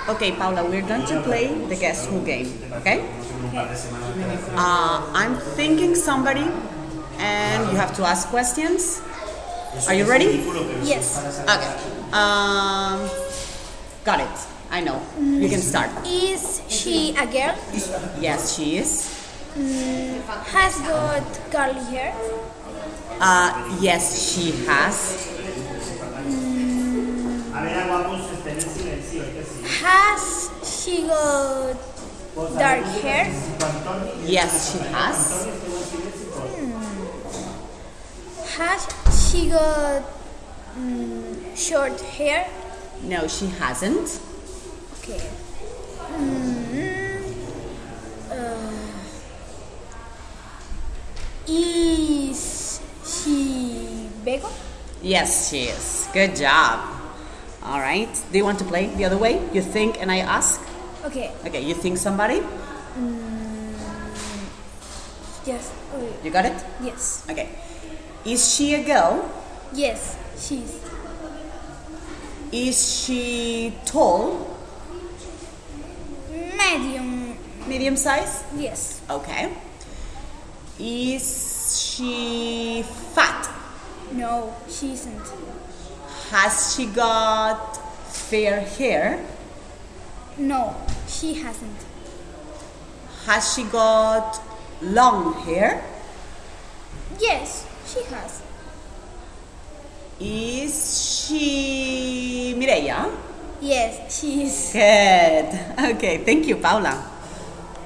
Okay, Paula, we're going to play the Guess Who game, okay? I'm thinking somebody, and you have to ask questions. Are you ready? Yes. Okay. Got it. I know. You can start. Is she a girl? Yes, she is. Has got curly hair? Yes, she has. Has she got dark hair? Yes, she has. Has she got short hair? No, she hasn't. Okay. Is she Bego? Yes, she is. Good job. All right. Do you want to play the other way? You think and I ask? Okay. Okay, you think somebody? Yes. Okay. You got it? Yes. Okay. Is she a girl? Yes. She's Is she tall? medium. Medium size? Yes. Okay. Is she fat? No, she isn't. Has she got fair hair? No, she hasn't. Has she got long hair? Yes, she has. Is she Mireia? Yes, she is. Good. Okay, thank you, Paula.